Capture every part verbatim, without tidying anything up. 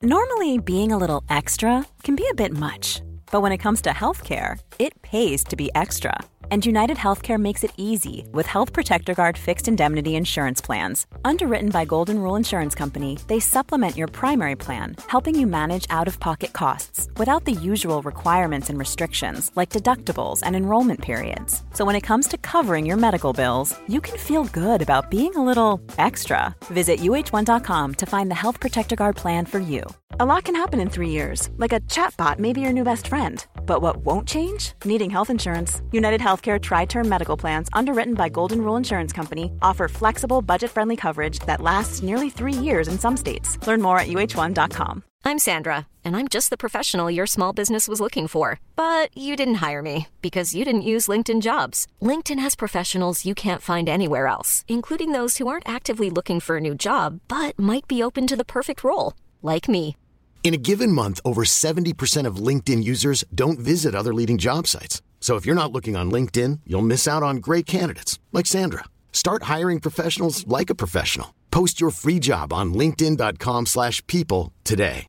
Normally, being a little extra can be a bit much, but when it comes to healthcare, it pays to be extra. And United Healthcare makes it easy with Health Protector Guard fixed indemnity insurance plans. Underwritten by Golden Rule Insurance Company, they supplement your primary plan, helping you manage out-of-pocket costs without the usual requirements and restrictions like deductibles and enrollment periods. So when it comes to covering your medical bills, you can feel good about being a little extra. Visit U H one dot com to find the Health Protector Guard plan for you. A lot can happen in three years, like a chatbot may be your new best friend. But what won't change? Needing health insurance. United Healthcare Tri-Term Medical Plans, underwritten by Golden Rule Insurance Company, offer flexible, budget-friendly coverage that lasts nearly three years in some states. Learn more at U H one dot com. I'm Sandra, and I'm just the professional your small business was looking for. But you didn't hire me, because you didn't use LinkedIn Jobs. LinkedIn has professionals you can't find anywhere else, including those who aren't actively looking for a new job, but might be open to the perfect role, like me. In a given month, over seventy percent of LinkedIn users don't visit other leading job sites. So if you're not looking on LinkedIn, you'll miss out on great candidates like Sandra. Start hiring professionals like a professional. Post your free job on linkedin dot com slash people today.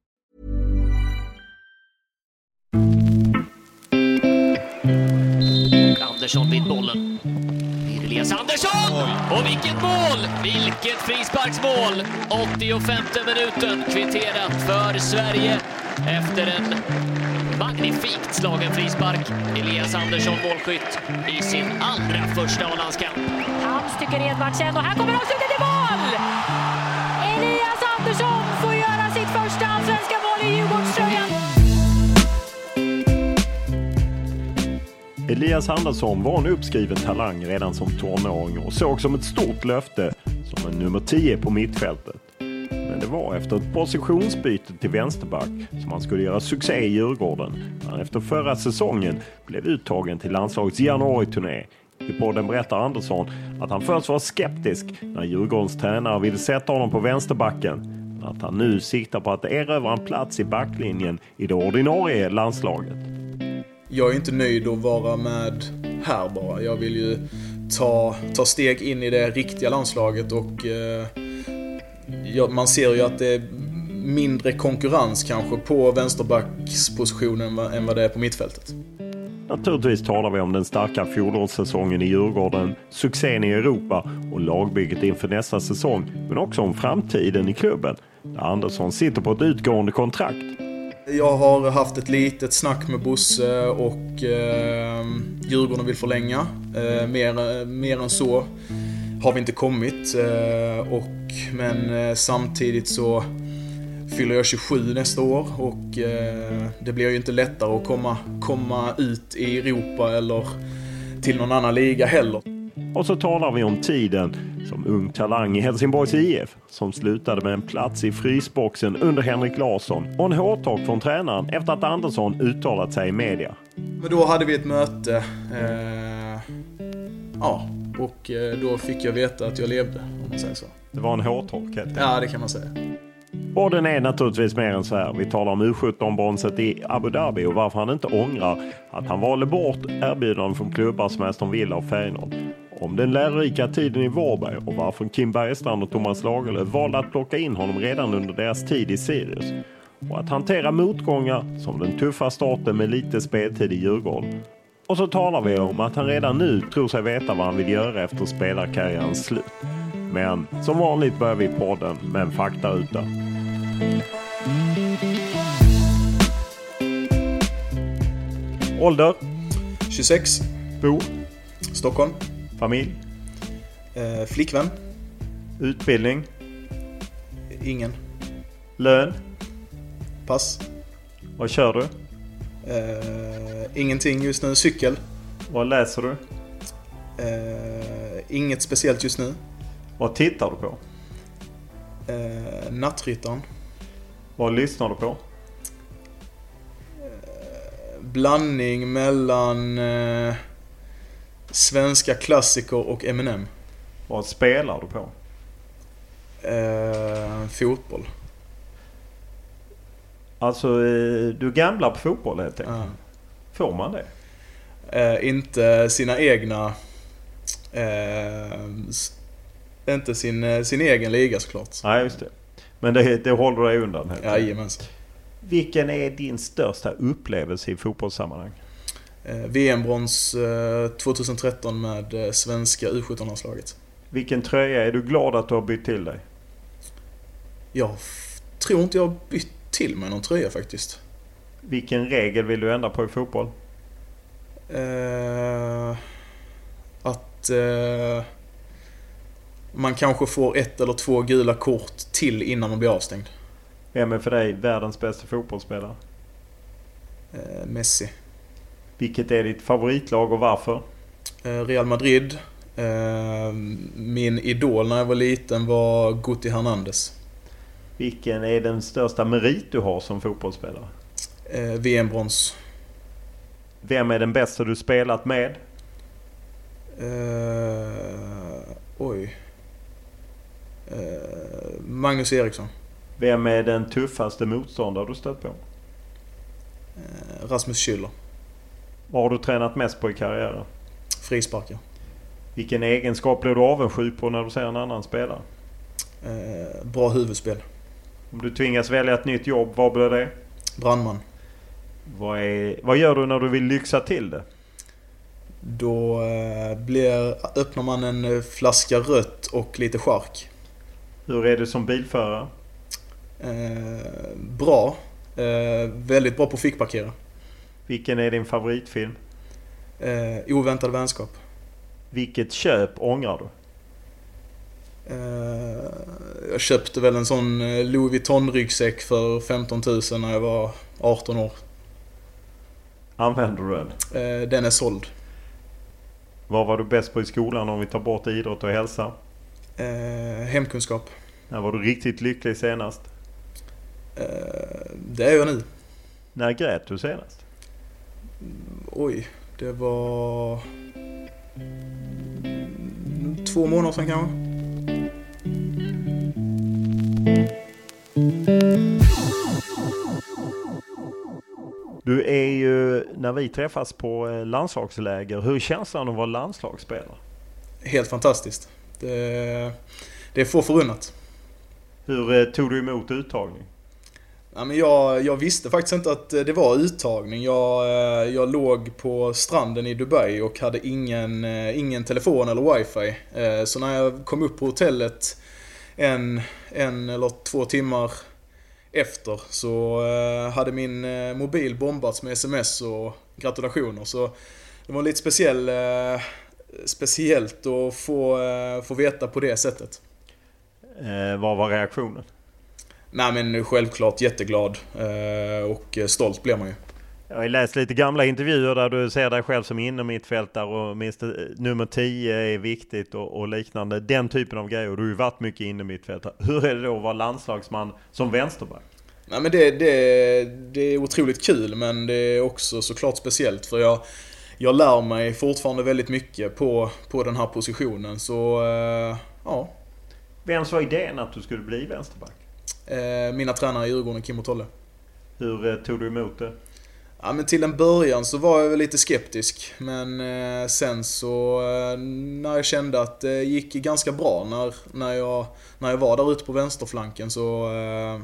Andersson vid bollen. Elias Andersson! Och vilket mål! Vilket frisparksmål! åttiofemte minuten, kvitterat för Sverige efter en magnifikt slagen frispark. Elias Andersson, målskytt i sin allra första A-landskamp. Hans tycker Edvardsen, och här kommer avslutet i mål! Elias Andersson får göra sitt första allsvenska mål i Djurgårdströjan. Elias Andersson var en uppskriven talang redan som tonåring och såg som ett stort löfte som en nummer tio på mittfältet. Men det var efter ett positionsbyte till vänsterback som han skulle göra succé i Djurgården. Han efter förra säsongen blev uttagen till landslagets januari-turné. I podden berättar Andersson att han först var skeptisk när Djurgårdens tränare ville sätta honom på vänsterbacken. Men att han nu siktar på att erövra en plats i backlinjen i det ordinarie landslaget. Jag är inte nöjd att vara med här bara. Jag vill ju ta, ta steg in i det riktiga landslaget och eh, ja, man ser ju att det är mindre konkurrens kanske på vänsterbackspositionen än vad det är på mittfältet. Naturligtvis talar vi om den starka fjolårssäsongen i Djurgården, succén i Europa och lagbygget inför nästa säsong, men också om framtiden i klubben där Andersson sitter på ett utgående kontrakt. Jag har haft ett litet snack med Bosse och eh, Djurgården vill förlänga. Eh, mer, mer än så har vi inte kommit. Eh, och, men eh, samtidigt så fyller jag tjugosju nästa år och eh, det blir ju inte lättare att komma, komma ut i Europa eller till någon annan liga heller. Och så talar vi om tiden som ung talang i Helsingborgs I F som slutade med en plats i frysboxen under Henrik Larsson och en hårtak från tränaren efter att Andersson uttalat sig i media. Men då hade vi ett möte eh, ja, och då fick jag veta att jag levde, om man säger så. Det var en hårtak, helt. Ja, det kan man säga. Och den är naturligtvis mer än så här. Vi talar om U sjutton-bronset i Abu Dhabi och varför han inte ångrar att han valde bort erbjudanden från klubbar som Aston Villa och Feyenoord. Om den lärarika tiden i Varberg och varför Kim Bergstrand och Thomas Lagerlöf valde att plocka in honom redan under deras tid i Sirius. Och att hantera motgångar som den tuffa starten med lite speltid i Djurgården. Och så talar vi om att han redan nu tror sig veta vad han vill göra efter spelarkarriärens slut. Men som vanligt börjar vi podden med en faktaruta. Ålder? tjugosex. Bo? Stockholm. Familj? Eh, flickvän. Utbildning? Ingen. Lön? Pass. Vad kör du? Eh, ingenting just nu. Cykel. Vad läser du? Eh, inget speciellt just nu. Vad tittar du på? Eh, Nattryttaren. Vad lyssnar du på? Eh, blandning mellan eh, svenska klassiker och Eminem. Vad spelar du på? Eh, fotboll. Alltså, du gamblar på fotboll helt enkelt. Ja. Får man det? Eh, inte sina egna... Eh, inte sin, sin egen liga såklart. Nej, just det. Men det, det håller dig undan. Jajamensan. Vilken är din största upplevelse i fotbollssammanhang? Eh, V M-brons eh, tjugohundratretton med eh, svenska U sjutton-landslaget. Vilken tröja är du glad att du har bytt till dig? Jag f- tror inte jag har bytt till mig någon tröja faktiskt. Vilken regel vill du ändra på i fotboll? Eh, att eh, man kanske får ett eller två gula kort till innan man blir avstängd. Vem är för dig världens bästa fotbollsspelare? Eh, Messi. Vilket är ditt favoritlag och varför? Eh, Real Madrid. Eh, min idol när jag var liten var Guti Hernandez. Vilken är den största merit du har som fotbollsspelare? Eh, V M-brons. Vem är den bästa du spelat med? Eh, oj. Eh, Magnus Eriksson. Vem är den tuffaste motståndare du stött på? Eh, Rasmus Schüller. Vad har du tränat mest på i karriären? Frisparkar. Vilken egenskap blir du avundsjuk på när du ser en annan spelare? Eh, bra huvudspel. Om du tvingas välja ett nytt jobb, vad blir det? Brandman. Vad, är, vad gör du när du vill lyxa till det? Då eh, blir, öppnar man en flaska rött och lite chark. Hur är du som bilförare? Eh, bra. Eh, väldigt bra på fickparkera. Vilken är din favoritfilm? Eh, oväntad vänskap. Vilket köp ångrar du? Eh, jag köpte väl en sån Louis Vuitton-ryggsäck för femton tusen när jag var arton år. Använder du den? Eh, den är såld. Vad var du bäst på i skolan om vi tar bort idrott och hälsa? Eh, hemkunskap. När var du riktigt lycklig senast? Eh, det är jag nu. När grät du senast? Oj, det var två månader sedan kanske. Du är ju, när vi träffas på landslagsläger, hur känns det att vara landslagsspelare? Helt fantastiskt. Det, det är få förunnat. Hur tog du emot uttagning? Ja, men jag, jag visste faktiskt inte att det var uttagning. Jag, jag låg på stranden i Dubai och hade ingen, ingen telefon eller wifi. Så när jag kom upp på hotellet en, en eller två timmar efter så hade min mobil bombats med sms och gratulationer. Så det var lite speciell, speciellt att få, få veta på det sättet. Eh, vad var reaktionen? Nej, men självklart jätteglad och stolt blir man ju. Jag har läst lite gamla intervjuer där du ser dig själv som innermittfältare och minst nummer tio är viktigt och, och liknande. Den typen av grejer. Du har ju varit mycket innermittfältare. Hur är det då att vara landslagsman som vänsterback? Nej, men det, det, det är otroligt kul, men det är också såklart speciellt för jag, jag lär mig fortfarande väldigt mycket på, på den här positionen. Så ja. Vem var idén att du skulle bli vänsterback? Mina tränare i Djurgården, Kim och Tolle. Hur tog du emot det? Ja, men till en början så var jag väl lite skeptisk. Men eh, sen så eh, när jag kände att det gick ganska bra när, när, jag, när jag var där ute på vänsterflanken så, eh,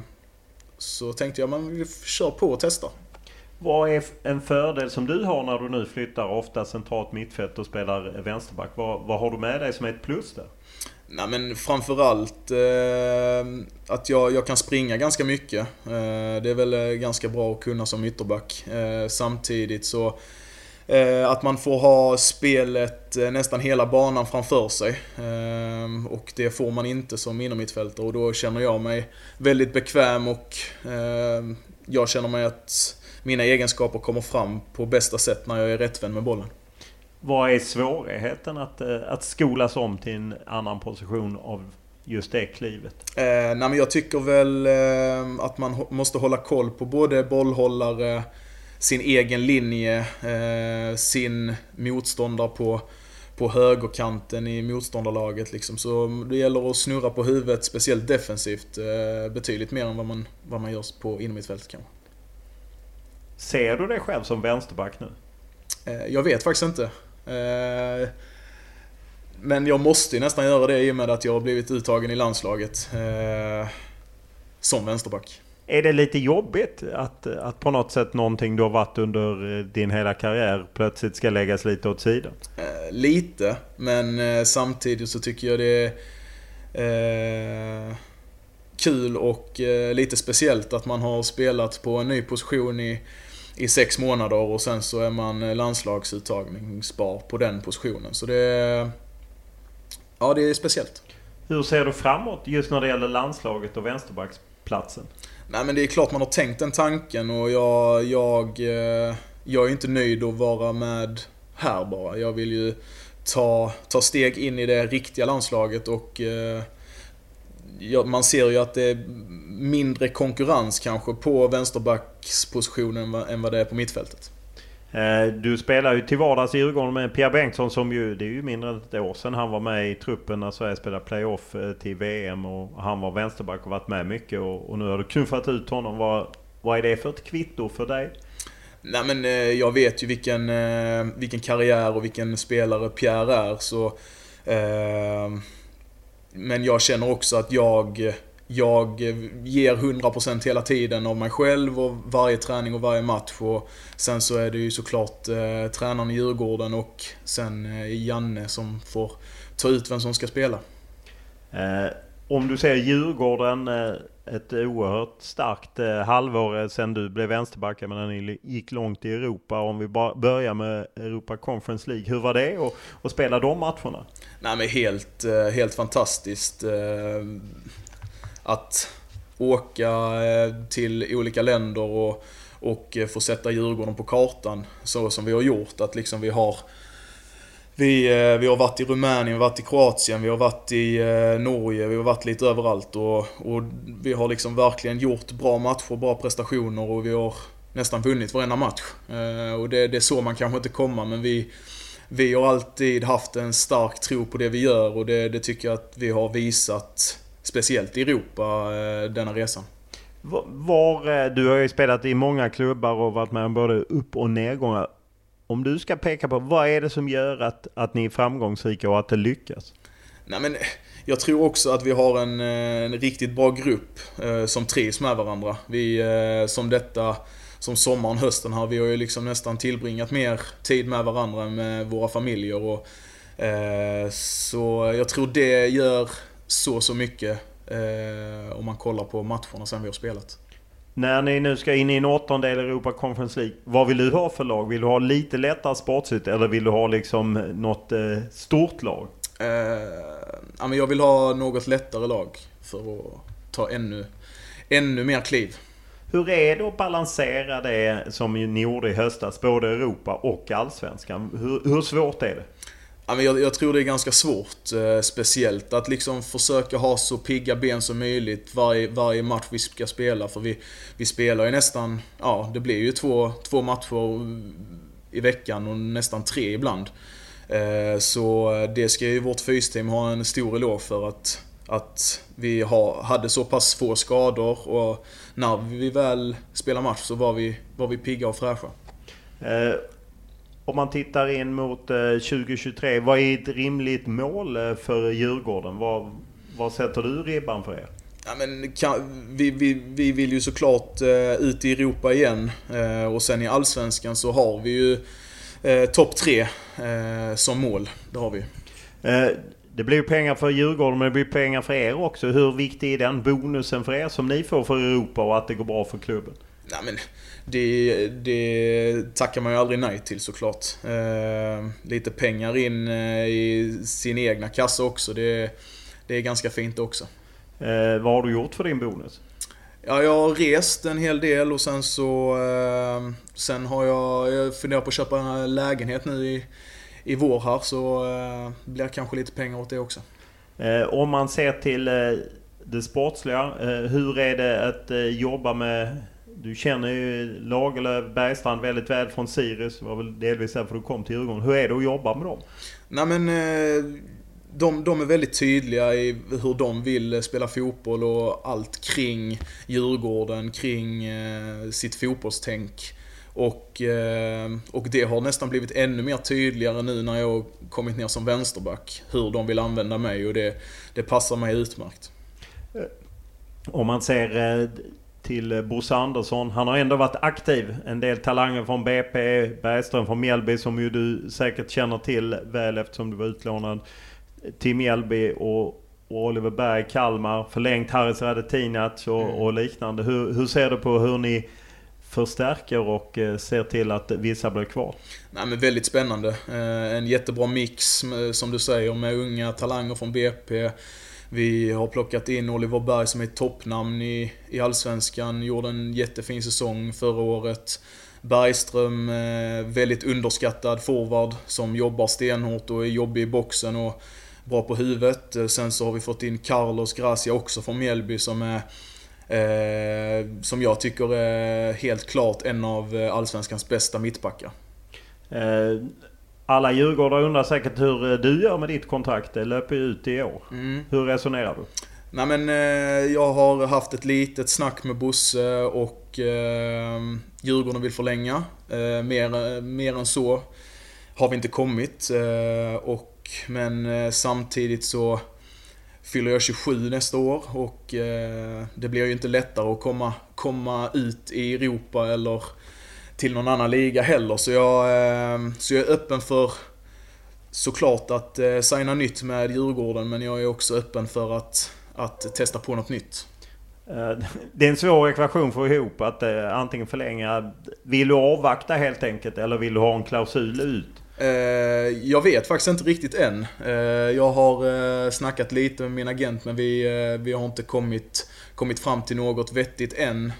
så tänkte jag, men vi kör på och testa. Vad är en fördel som du har när du nu flyttar ofta centralt mittfält och spelar vänsterback? Vad, vad har du med dig som är ett plus där? Nej, men framförallt eh, att jag, jag kan springa ganska mycket. Eh, det är väl ganska bra att kunna som ytterback. Eh, samtidigt så eh, att man får ha spelet eh, nästan hela banan framför sig. Eh, och det får man inte som innermittfältare. Och då känner jag mig väldigt bekväm och eh, jag känner mig att mina egenskaper kommer fram på bästa sätt när jag är rättvänd med bollen. Vad är svårigheten att, att skolas om till en annan position av just det klivet? Eh, nej, men jag tycker väl eh, att man måste hålla koll på både bollhållare, sin egen linje, eh, sin motståndare på, på högerkanten i motståndarlaget. Liksom. Så det gäller att snurra på huvudet, speciellt defensivt, eh, betydligt mer än vad man, vad man gör på innermittfältet kanske. Ser du dig själv som vänsterback nu? Eh, jag vet faktiskt inte. Eh, men jag måste ju nästan göra det i och med att jag har blivit uttagen i landslaget. Eh, som vänsterback. Är det lite jobbigt att, att på något sätt någonting du har varit under din hela karriär plötsligt ska läggas lite åt sidan? Eh, lite, men eh, samtidigt så tycker jag det är eh, kul och eh, lite speciellt att man har spelat på en ny position i, i sex månader och sen så är man landslagsuttagningsbar på den positionen. Så det är, ja, det är speciellt. Hur ser du framåt just när det gäller landslaget och vänsterbacksplatsen? Nej, men det är klart man har tänkt den tanken och jag, jag, jag är inte nöjd att vara med här bara. Jag vill ju ta, ta steg in i det riktiga landslaget och ja, man ser ju att det är mindre konkurrens kanske på vänsterbackspositionen än vad det är på mittfältet. Du spelar ju till vardags i Djurgården med Pierre Bengtsson som ju, det är ju mindre än ett år sedan han var med i truppen när Sverige spelade playoff till V M och han var vänsterback och varit med mycket och, och nu har du knuffat ut honom. Vad, vad är det för ett kvitto för dig? Nej, men jag vet ju vilken, vilken karriär och vilken spelare Pierre är så, eh, men jag känner också att jag Jag ger hundra procent hela tiden av mig själv och varje träning och varje match. Och sen så är det ju såklart eh, tränaren i Djurgården och sen eh, Janne som får ta ut vem som ska spela. Eh, om du ser Djurgården, eh, ett oerhört starkt eh, halvår sedan du blev vänsterback, men ni gick långt i Europa. Om vi bara börjar med Europa Conference League, hur var det att, att spela de matcherna? Nej, men helt, eh, helt fantastiskt. Eh, Att åka till olika länder och, och få sätta Djurgården på kartan så som vi har gjort. Att liksom vi har vi, vi har varit i Rumänien, vi har varit i Kroatien, vi har varit i Norge, vi har varit lite överallt och, och vi har liksom verkligen gjort bra matcher, bra prestationer och vi har nästan vunnit varenda match. Och det, det är så man kanske inte kommer, men vi, vi har alltid haft en stark tro på det vi gör och det, det tycker jag att vi har visat. Speciellt i Europa, denna resan. Var, du har ju spelat i många klubbar och varit med både upp- och nedgångar. Om du ska peka på, vad är det som gör att, att ni är framgångsrika och att det lyckas? Nej, men jag tror också att vi har en, en riktigt bra grupp eh, som trivs med varandra. Vi, eh, som detta, som sommaren, hösten här, vi har ju liksom nästan tillbringat mer tid med varandra med våra familjer. Och, eh, så jag tror det gör så så mycket eh, om man kollar på matcherna sen vi har spelat. När ni nu ska in i en åttondel Europa Conference League, vad vill du ha för lag? Vill du ha lite lättare sportsligt eller vill du ha liksom något eh, stort lag? Eh, ja, men jag vill ha något lättare lag för att ta ännu, ännu mer kliv. Hur är det att balansera det som ni gjorde i höstas, både Europa och Allsvenskan? Hur, hur svårt är det? Jag, jag tror det är ganska svårt, eh, speciellt att liksom försöka ha så pigga ben som möjligt varje, varje match vi ska spela. För vi, vi spelar ju nästan, ja det blir ju två, två matcher i veckan och nästan tre ibland. Eh, så det ska ju vårt fysteam ha en stor eloge för att, att vi ha, hade så pass få skador och när vi väl spelar match så var vi, var vi pigga och fräscha. Eh. Om man tittar in mot tjugo tjugotre, vad är ett rimligt mål för Djurgården? Vad, vad sätter du ribban för er? Ja, men kan, vi, vi, vi vill ju såklart uh, ut i Europa igen uh, och sen i Allsvenskan så har vi ju uh, topp tre uh, som mål. Det har vi. Uh, det blir pengar för Djurgården men det blir pengar för er också. Hur viktig är den bonusen för er som ni får för Europa och att det går bra för klubben? Nej, men det, det tackar man ju aldrig nej till såklart. Eh, lite pengar in eh, i sin egna kassa också. Det, det är ganska fint också. Eh, vad har du gjort för din bonus? Ja, jag har rest en hel del och sen så eh, sen har jag, jag funderat på att köpa en lägenhet nu i, i vår här så eh, blir det kanske lite pengar åt det också. Eh, om man ser till eh, det sportsliga, eh, hur är det att eh, jobba med... Du känner ju Lagerlöf, Bergstrand väldigt väl från Sirius. Det var väl delvis därför du kom till Djurgården. Hur är det att jobba med dem? Nej, men de, de är väldigt tydliga i hur de vill spela fotboll och allt kring Djurgården, kring sitt fotbollstänk. Och, och det har nästan blivit ännu mer tydligare nu när jag har kommit ner som vänsterback. Hur de vill använda mig och det, det passar mig utmärkt. om man ser till Bosse Andersson, han har ändå varit aktiv. En del talanger från B P, Bergström från Mjällby som ju du säkert känner till väl eftersom du var utlånad till Mjällby, och, och Oliver Berg, Kalmar, förlängt Haris Radetinac och, mm. och liknande. Hur, hur ser du på hur ni förstärker och eh, ser till att vissa blir kvar? Nej, men väldigt spännande. Eh, en jättebra mix med, som du säger, med unga talanger från B P. Vi har plockat in Oliver Berg som är ett toppnamn i, i Allsvenskan. Gjorde en jättefin säsong förra året. Bergström, eh, väldigt underskattad forward som jobbar stenhårt och är jobbig i boxen och bra på huvudet. Sen så har vi fått in Carlos Gracia också från Mjällby som är Eh, som jag tycker är helt klart en av Allsvenskans bästa mittbackar. Eh, alla djurgårdare undrar säkert hur du gör med ditt kontrakt. Det löper ut i år. Mm. Hur resonerar du? Nej, men, eh, jag har haft ett litet snack med Bosse och eh, Djurgården vill förlänga. Eh, mer, mer än så har vi inte kommit. Eh, och, men eh, samtidigt så fyller jag tjugosju nästa år och eh, det blir ju inte lättare att komma, komma ut i Europa eller till någon annan liga heller. Så jag, eh, så jag är öppen för såklart att eh, signa nytt med Djurgården, men jag är också öppen för att, att testa på något nytt. Det är en svår ekvation att få ihop att eh, antingen förlänga. Vill du avvakta helt enkelt eller vill du ha en klausul ut? Jag vet faktiskt inte riktigt än. Jag har snackat lite med min agent, men vi, vi har inte kommit, kommit fram till något vettigt än.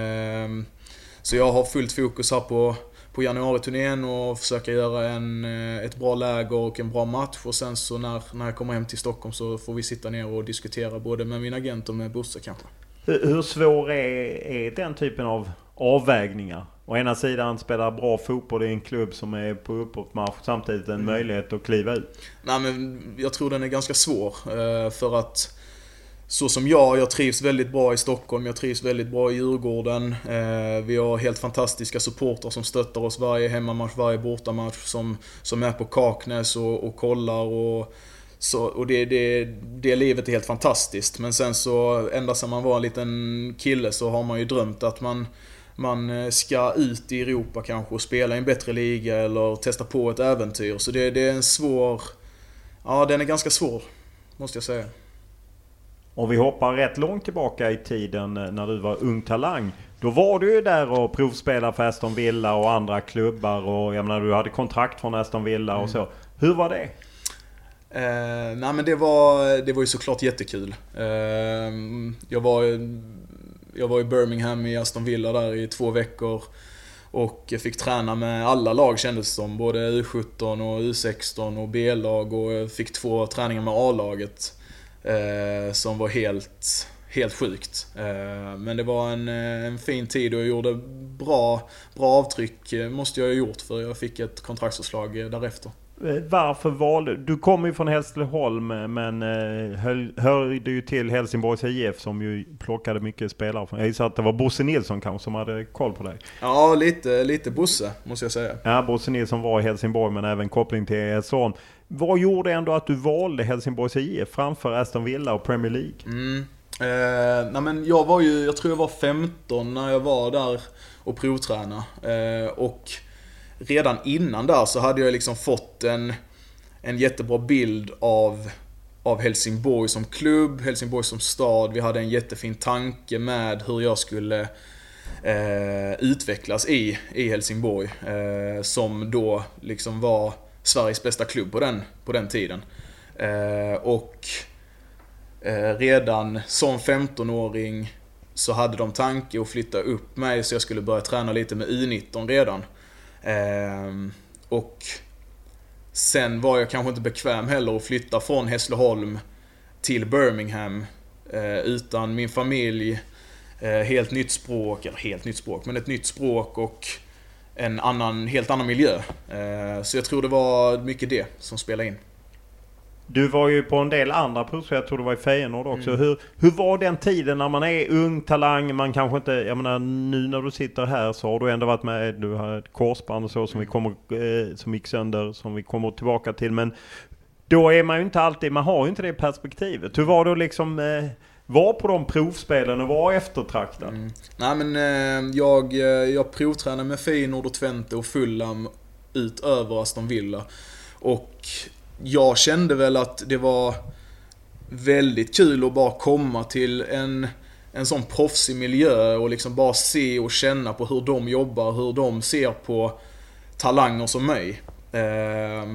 Så jag har fullt fokus här på, på januari-turnén och försöka göra en, ett bra läger och en bra match. Och sen så när, när jag kommer hem till Stockholm så får vi sitta ner och diskutera både med min agent och med Bosse kanske. Hur, hur svår är, är den typen av avvägningar? Å ena sidan spelar bra fotboll i en klubb som är på uppåtmarsch, samtidigt en mm. möjlighet att kliva ut. Nej, men jag tror den är ganska svår. För att så som jag, jag trivs väldigt bra i Stockholm, jag trivs väldigt bra i Djurgården. Vi har helt fantastiska supportrar som stöttar oss varje hemmamatch, varje bortamatch, som, som är på Kaknäs och, och kollar. Och, så, och det, det, det livet är helt fantastiskt. Men sen så, ända sedan man var en liten kille så har man ju drömt att man Man ska ut i Europa kanske och spela i en bättre liga eller testa på ett äventyr. Så det, det är en svår... Ja, den är ganska svår, måste jag säga. Och vi hoppar rätt långt tillbaka i tiden när du var ung talang. Då var du ju där och provspelade för Aston Villa och andra klubbar. Och jag menar, du hade kontrakt från Aston Villa och så. Hur var det? Eh, nej, men det var, det var ju såklart jättekul. Eh, jag var... Jag var i Birmingham i Aston Villa där i två veckor och fick träna med alla lag kändes som, både U sjutton och U sexton och B-lag, och fick två träningar med A-laget eh, som var helt, helt sjukt. Eh, men det var en, en fin tid och jag gjorde bra, bra avtryck, måste jag ha gjort, för jag fick ett kontraktsförslag därefter. Varför valde du? Kommer ju från Hässleholm, men höll, hörde ju till Helsingborgs I F som ju plockade mycket spelare. Jag gissar att det var Bosse Nilsson kanske som hade koll på dig. Ja, lite, lite Bosse måste jag säga. Ja, Bosse Nilsson var i Helsingborg, men även koppling till Hässleholm. Vad gjorde ändå att du valde Helsingborgs I F framför Aston Villa och Premier League? Mm. Eh, nej men jag var ju, jag tror jag var femton när jag var där och provtränade. Eh, och redan innan där så hade jag liksom fått en, en jättebra bild av, av Helsingborg som klubb, Helsingborg som stad. Vi hade en jättefin tanke med hur jag skulle eh, utvecklas i, i Helsingborg. Eh, som då liksom var Sveriges bästa klubb på den, på den tiden. Eh, och eh, redan som femtonåring så hade de tanke att flytta upp mig så jag skulle börja träna lite med U nitton redan. Eh, och sen var jag kanske inte bekväm heller att flytta från Hässleholm till Birmingham eh, utan min familj, eh, helt nytt språk, eller helt nytt språk, men ett nytt språk och en annan, helt annan miljö. Eh, så jag tror det var mycket det som spelade in. Du var ju på en del andra prover, jag tror du var i Feyenoord också. Mm. Hur, hur var den tiden när man är ung talang, man kanske inte, jag menar nu när du sitter här så har du ändå varit med, du har ett korsband och så som vi kommer, eh, som gick sönder, som vi kommer tillbaka till, men då är man ju inte alltid, man har ju inte det perspektivet. Hur var det liksom, eh, var på de provspelen och var eftertraktad? Mm. Nej men eh, jag, jag provtränade med Feyenoord och Twente och Fulham utöver Aston Villa. Och jag kände väl att det var väldigt kul att bara komma till en, en sån proffsig miljö och liksom bara se och känna på hur de jobbar, hur de ser på talanger som mig. Eh,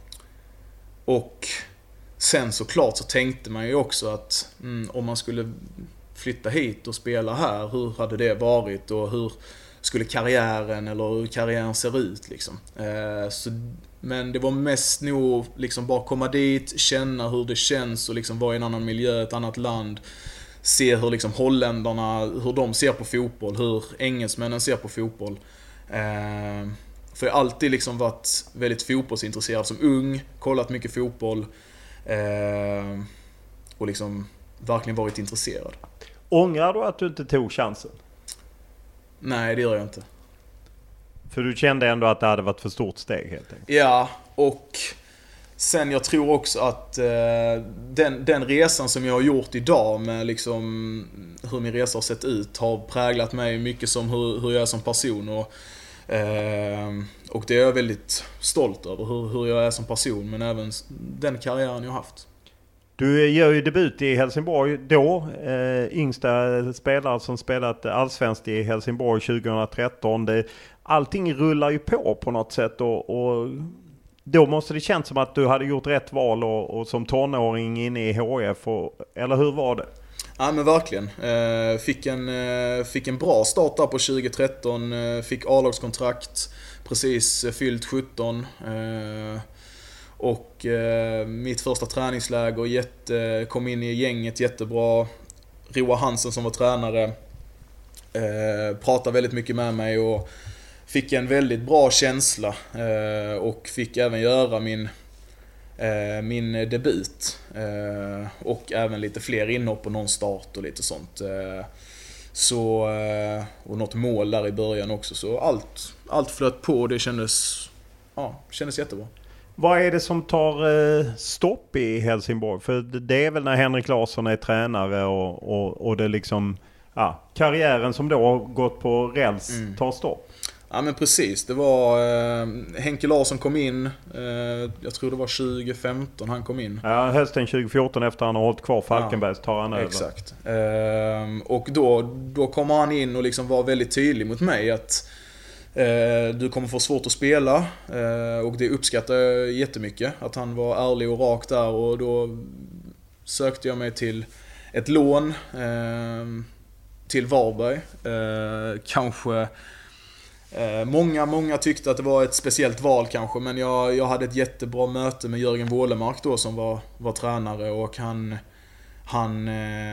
och sen såklart så tänkte man ju också att mm, om man skulle flytta hit och spela här, hur hade det varit och hur skulle karriären eller hur karriären ser ut liksom. Eh, så, men det var mest nog liksom bara komma dit, känna hur det känns och liksom vara i en annan miljö, ett annat land. Se hur liksom holländarna, hur de ser på fotboll, hur engelsmännen ser på fotboll. Eh, för jag har alltid liksom varit väldigt fotbollsintresserad som ung, kollat mycket fotboll eh, och liksom verkligen varit intresserad. Ångrar du att du inte tog chansen? Nej, det gör jag inte. För du kände ändå att det hade varit för stort steg helt enkelt. Ja, och sen jag tror också att eh, den, den resan som jag har gjort idag med liksom hur min resa har sett ut har präglat mig mycket som hur, hur jag är som person och, eh, och det är jag väldigt stolt över hur, hur jag är som person men även den karriären jag har haft. Du gör ju debut i Helsingborg då, eh, yngsta spelare som spelat allsvenskt i Helsingborg tjugohundratretton. Det, allting rullar ju på på något sätt och, och då måste det kännas som att du hade gjort rätt val och, och som tonåring inne i H F, och, eller hur var det? Ja men verkligen. Eh, fick, en, eh, fick en bra start där på tjugohundratretton, eh, fick A-lagskontrakt, precis eh, fyllt sjutton. Eh, Och eh, mitt första träningsläger jätte, kom in i gänget jättebra. Roa Hansen som var tränare eh, pratade väldigt mycket med mig och fick en väldigt bra känsla. Eh, och fick även göra min, eh, min debut. Eh, och även lite fler inhopp och någon start och lite sånt. Eh, så, eh, och något mål där i början också. Så allt, allt flöt på och det kändes, ja, kändes jättebra. Vad är det som tar eh, stopp i Helsingborg? För det är väl när Henrik Larsson är tränare och, och, och det liksom, ja, karriären som då har gått på räls mm. tar stopp. Ja men precis, det var eh, Henke Larsson kom in, eh, jag tror det var tjugofemton han kom in. Ja, hösten tjugofjorton efter han har hållit kvar Falkenbergs tar han över. Exakt. Eh, och då, då kommer han in och liksom var väldigt tydlig mot mig att du kommer få svårt att spela och det uppskattar jag jättemycket att han var ärlig och rak där och då sökte jag mig till ett lån till Varberg. Kanske många, många tyckte att det var ett speciellt val kanske men jag, jag hade ett jättebra möte med Jörgen Wålemark då som var, var tränare och han, han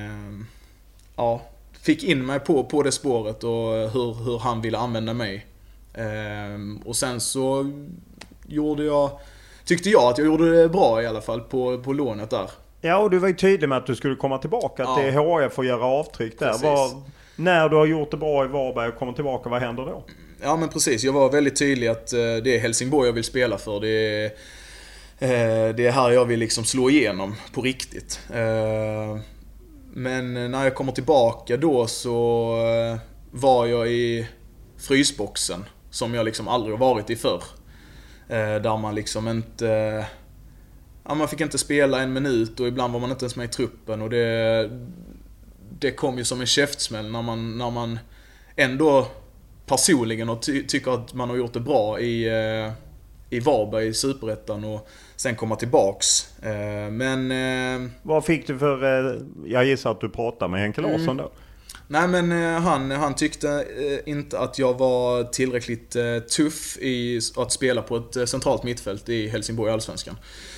ja, fick in mig på, på det spåret och hur, hur han ville använda mig. Ehm, och sen så gjorde jag, tyckte jag att jag gjorde det bra i alla fall på, på lånet där. Ja, och du var ju tydlig med att du skulle komma tillbaka ja. till H F och göra avtryck där. Var, när du har gjort det bra i Varberg och kommer tillbaka, vad händer då? Ja men precis, jag var väldigt tydlig att eh, det är Helsingborg jag vill spela för. Det är, eh, det är här jag vill liksom slå igenom på riktigt. Eh, men när jag kommer tillbaka då så eh, var jag i frysboxen som jag liksom aldrig har varit i förr. Eh, där man liksom inte... Ja, man fick inte spela en minut och ibland var man inte ens med i truppen. Och det, det kom ju som en käftsmäll när man, när man ändå personligen och ty- tycker att man har gjort det bra i, eh, i Varberg i Superettan och sen komma tillbaks. Eh, men... Eh, Vad fick du för... Eh, jag gissar att du pratade med Henke Larsson då. Mm. Nej men han, han tyckte inte att jag var tillräckligt tuff i att spela på ett centralt mittfält i Helsingborg allsvenskan.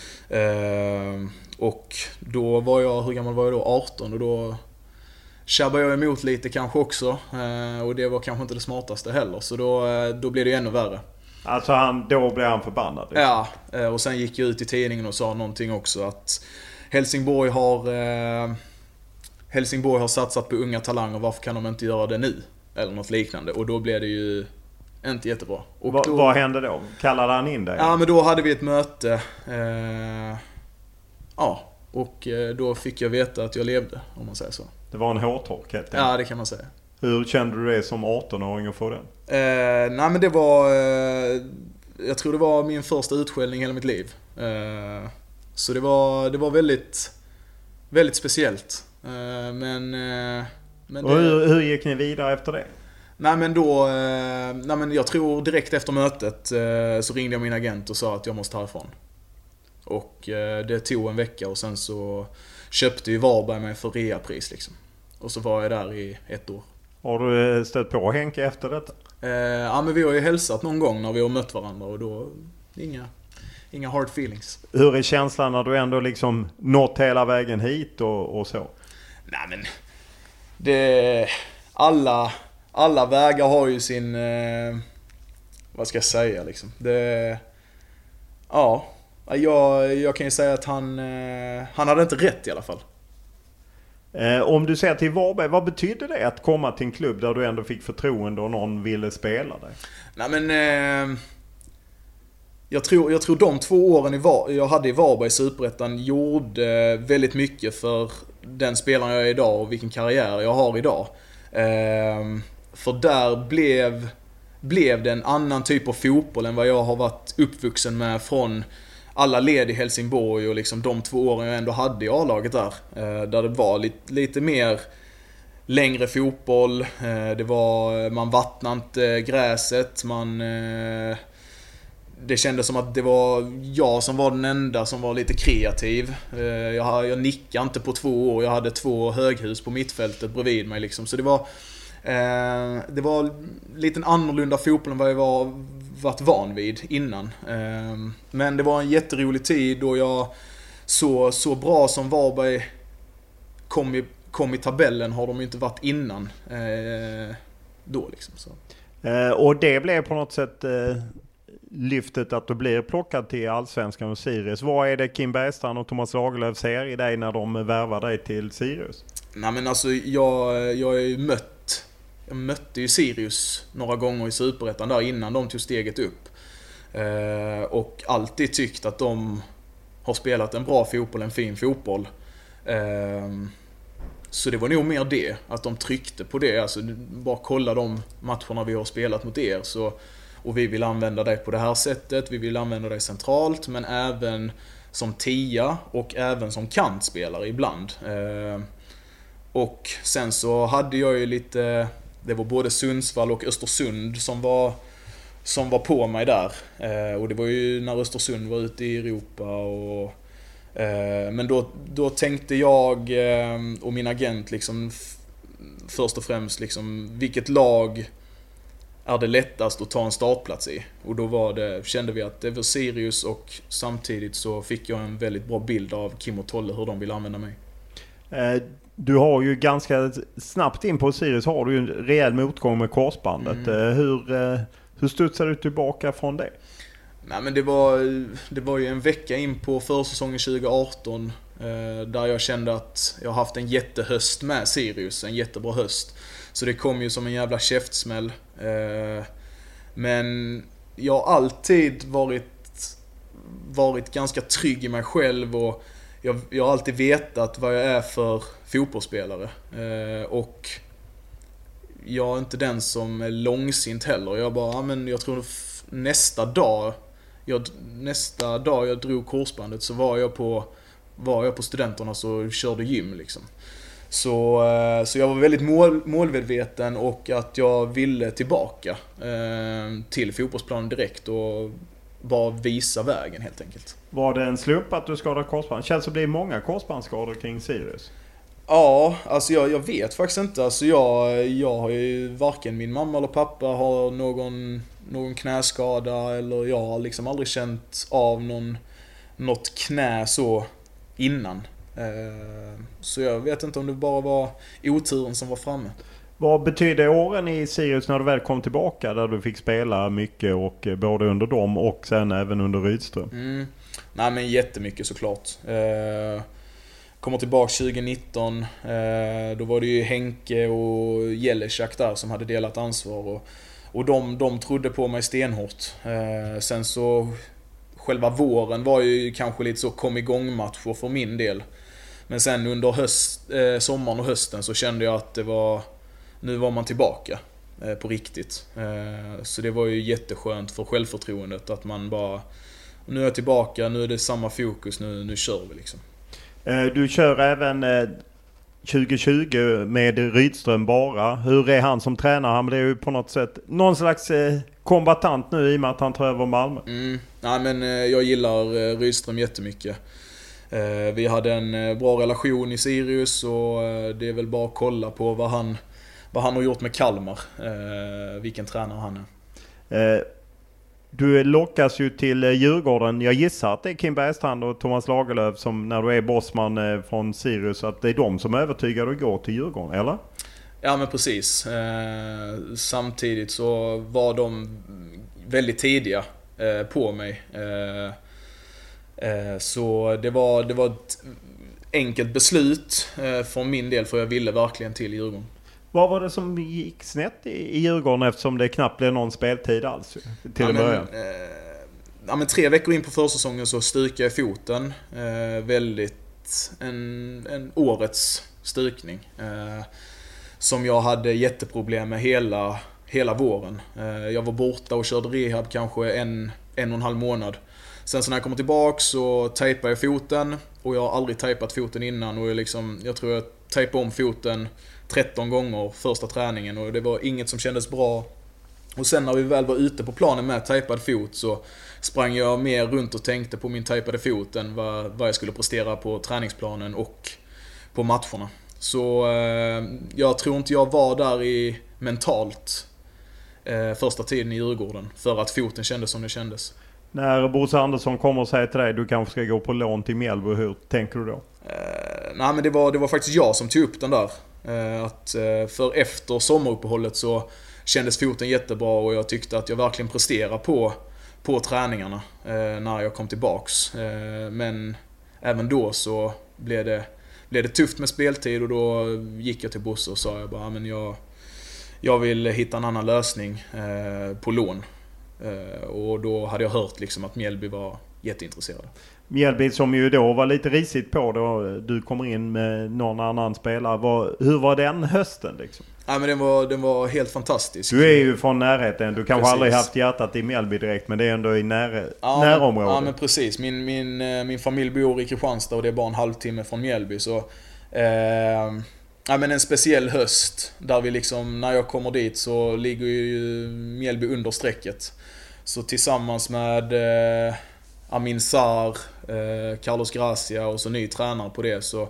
Och då var jag, hur gammal var jag då? arton och då tjabbade jag emot lite kanske också. Och det var kanske inte det smartaste heller så då, då blev det ännu värre. Alltså han, då blev han förbannad? Liksom. Ja, och sen gick jag ut i tidningen och sa någonting också att Helsingborg har... Helsingborg har satsat på unga talanger, varför kan de inte göra det nu? Eller något liknande. Och då blev det ju inte jättebra. Och Va, då, vad hände då? Kallade han in dig? Ja, men då hade vi ett möte. Eh, ja, Och då fick jag veta att jag levde, om man säger så. Det var en hårtork helt enkelt. Ja, det kan man säga. Hur kände du det som arton-åring att få den? Eh, nej men det var... Eh, jag tror det var min första utskällning i hela mitt liv. Eh, så det var, det var väldigt, väldigt speciellt. Eh, men... Eh, men och det, hur, hur gick ni vidare efter det? Nej men då... Eh, nej men jag tror direkt efter mötet eh, så ringde jag min agent och sa att jag måste härifrån. Och eh, det tog en vecka och sen så köpte ju Varberg mig för reapris liksom. Och så var jag där i ett år. Har du stött på Henke efter detta? Eh, ja men vi har ju hälsat någon gång när vi har mött varandra och då inga, inga hard feelings. Hur är känslan när du ändå liksom nått hela vägen hit och, och så? Nej men det, alla, alla vägar har ju sin, eh, vad ska jag säga liksom. Det, ja, jag, jag kan ju säga att han, eh, han hade inte rätt i alla fall. Eh, om du ser till Varberg, vad betyder det att komma till en klubb där du ändå fick förtroende och någon ville spela dig? Nej men eh, jag, tror, jag tror de två åren i Var, jag hade i Varberg i Superettan gjorde väldigt mycket för den spelaren jag är idag och vilken karriär jag har idag. Eh, för där blev, blev det en annan typ av fotboll än vad jag har varit uppvuxen med från alla led i Helsingborg och liksom de två åren jag ändå hade i A-laget där. Där det var lite, lite mer längre fotboll. Det var, man vattnade inte gräset. Man, det kändes som att det var jag som var den enda som var lite kreativ. Jag, jag nickade inte på två år. Jag hade två höghus på mittfältet bredvid mig. Liksom. Så det var, det var lite en annorlunda fotboll än vad jag var varit van vid innan. Men det var en jätterolig tid och jag så, så bra som Varberg kom i, kom i tabellen har de ju inte varit innan då liksom. Så. Och det blev på något sätt lyftet att du blir plockad till Allsvenskan och Sirius. Vad är det Kim Bergstrand och Thomas Lagerlöf ser i dig när de värvar dig till Sirius? Nej men alltså jag, jag är ju mött Jag mötte ju Sirius några gånger i Superettan där innan de tog steget upp. Eh, och alltid tyckt att de har spelat en bra fotboll, en fin fotboll. Eh, så det var nog mer det, att de tryckte på det. Alltså, bara kolla de matcherna vi har spelat mot er. Så, och vi vill använda dig på det här sättet, vi vill använda dig centralt, men även som tia och även som kantspelare ibland. Eh, och sen så hade jag ju lite... Det var både Sundsvall och Östersund som var, som var på mig där. Eh, och det var ju när Östersund var ute i Europa. Och, eh, men då, då tänkte jag eh, och min agent liksom, f- först och främst liksom, vilket lag är det lättast att ta en startplats i. Och då var det, kände vi att det var Sirius och samtidigt så fick jag en väldigt bra bild av Kim och Tolle hur de vill använda mig. Eh. Du har ju ganska snabbt in på Sirius har du ju en rejäl motgång med korsbandet. Mm. Hur, hur studsar du tillbaka från det? Nej, men det var, det var ju en vecka in på försäsongen tjugo arton där jag kände att jag haft en jättehöst med Sirius, en jättebra höst. Så det kom ju som en jävla käftsmäll. Men jag har alltid varit, varit ganska trygg i mig själv och Jag, jag har alltid vetat vad jag är för fotbollsspelare. Eh, och jag är inte den som är långsint heller. Jag bara, ja, men jag tror f- nästa dag, jag, nästa dag jag drog korsbandet så var jag på, var jag på studenterna så körde gym liksom. Så, eh, så jag var väldigt mål, målmedveten och att jag ville tillbaka eh, till fotbollsplanen direkt och bara visa vägen helt enkelt. Var det en slump att du skadade korsband? Känns det bli många korsbandsskador kring Sirius? Ja, alltså jag, jag vet faktiskt inte. Alltså jag, jag har ju varken min mamma eller pappa har någon, någon knäskada eller jag har liksom aldrig känt av någon, något knä så innan. Eh, så jag vet inte om det bara var oturen som var framme. Vad betyder åren i Sirius när du väl kom tillbaka där du fick spela mycket och både under dem och sen även under Rydström? Mm. Nej men jättemycket såklart. Eh, kommer tillbaka tjugo nitton, eh, då var det ju Henke och Jeleszak där som hade delat ansvar och, och de, de trodde på mig stenhårt. Eh, sen så själva våren var ju kanske lite så kom igång matcher för min del. Men sen under höst, eh, sommaren och hösten så kände jag att det var, nu var man tillbaka eh, på riktigt. Eh, så det var ju jätteskönt för självförtroendet att man bara, nu är jag tillbaka, nu är det samma fokus, nu, nu kör vi liksom. Eh, du kör även eh, tjugo tjugo med Rydström bara. Hur är han som tränare? Han blev ju på något sätt någon slags eh, kombatant nu i och med att han tar över Malmö. Mm. Nej, men eh, jag gillar eh, Rydström jättemycket. Eh, vi hade en eh, bra relation i Sirius och eh, det är väl bara att kolla på vad han, vad han har gjort med Kalmar. Eh, vilken tränare han är. Eh, du lockas ju till Djurgården. Jag gissar att det är Kim Bergstrand och Thomas Lagerlöf som när du är bossman eh, från Sirius, att det är de som övertygar dig att gå till Djurgården, eller? Ja, men precis. Eh, samtidigt så var de väldigt tidiga eh, på mig. Eh, eh, så det var, det var ett enkelt beslut eh, från min del, för jag ville verkligen till Djurgården. Vad var det som gick snett i Djurgården eftersom det knappt blev någon speltid alls till ja, början? Men, eh, ja, men tre veckor in på försäsongen så styrkade jag foten. Eh, väldigt en, en årets styrkning. Eh, som jag hade jätteproblem med hela, hela våren. Eh, jag var borta och körde rehab kanske en, en och en halv månad. Sen så när jag kommer tillbaka så tejpade jag foten. Och jag har aldrig tejpat foten innan. Och jag, liksom, jag tror jag tejpade om foten tretton gånger första träningen. Och det var inget som kändes bra. Och sen när vi väl var ute på planen med tejpad fot så sprang jag mer runt och tänkte på min tejpade fot än vad, vad jag skulle prestera på träningsplanen och på matcherna. Så eh, jag tror inte jag var där i mentalt eh, första tiden i Djurgården för att foten kändes som det kändes. När Bosse Andersson kommer och säger till dig du kanske ska gå på lån till Mjällby, hur tänker du då? Eh, nej men det var, det var faktiskt jag som tog upp den där. Eh, att, eh, för efter sommaruppehållet så kändes foten jättebra och jag tyckte att jag verkligen presterade på, på träningarna eh, när jag kom tillbaks. Eh, men även då så blev det, blev det tufft med speltid och då gick jag till Bosse och sa jag bara, men jag, jag vill hitta en annan lösning eh, på lån. Eh, och då hade jag hört liksom att Mjällby var jätteintresserade. Mjällby som ju då var lite risigt på då du kommer in med någon annan spelare. Var, hur var den hösten liksom? Ja, men den var, den var helt fantastisk. Du är ju från närheten. Du kanske precis. aldrig haft hjärtat i Mjällby direkt, men det är ändå i när, ja, närområdet. Ja, men precis. Min, min, min familj bor i Kristianstad och det är bara en halvtimme från Mjällby. Så, eh, ja, men en speciell höst där vi liksom, när jag kommer dit så ligger ju Mjällby under strecket. Så tillsammans med eh, Amin Sarr, eh, Carlos Gracia och så ny tränare på det så,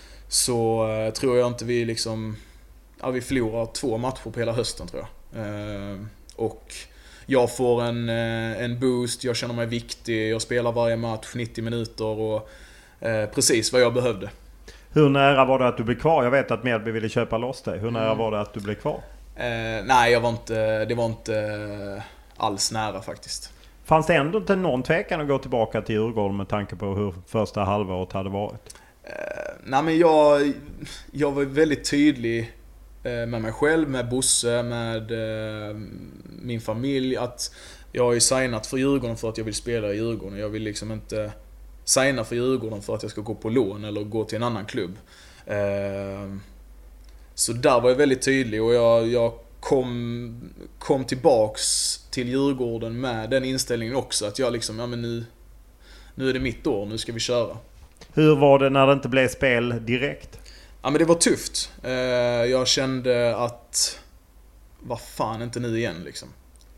så eh, tror jag inte vi liksom, ja, vi förlorar två matcher på hela hösten tror jag. Eh, och jag får en, eh, en boost, jag känner mig viktig, jag spelar varje match nittio minuter och eh, precis vad jag behövde. Hur nära var det att du blev kvar? Jag vet att Mjällby ville köpa loss dig. Hur nära mm. var det att du blev kvar? Eh, nej, jag var inte, det var inte alls nära faktiskt. Fanns det ändå inte någon tvekan att gå tillbaka till Djurgården med tanke på hur första halvåret hade varit? Eh, nej men jag, jag var väldigt tydlig eh, med mig själv, med Bosse, med eh, min familj att jag har ju signat för Djurgården för att jag vill spela i Djurgården. Jag vill liksom inte signa för Djurgården för att jag ska gå på lån eller gå till en annan klubb. Eh, så där var jag väldigt tydlig och jag, jag kom, kom tillbaks till Djurgården med den inställningen också att jag liksom, ja men nu, nu är det mitt år, nu ska vi köra. Hur var det när det inte blev spel direkt? Ja men det var tufft. Jag kände att vad fan, inte nu igen liksom.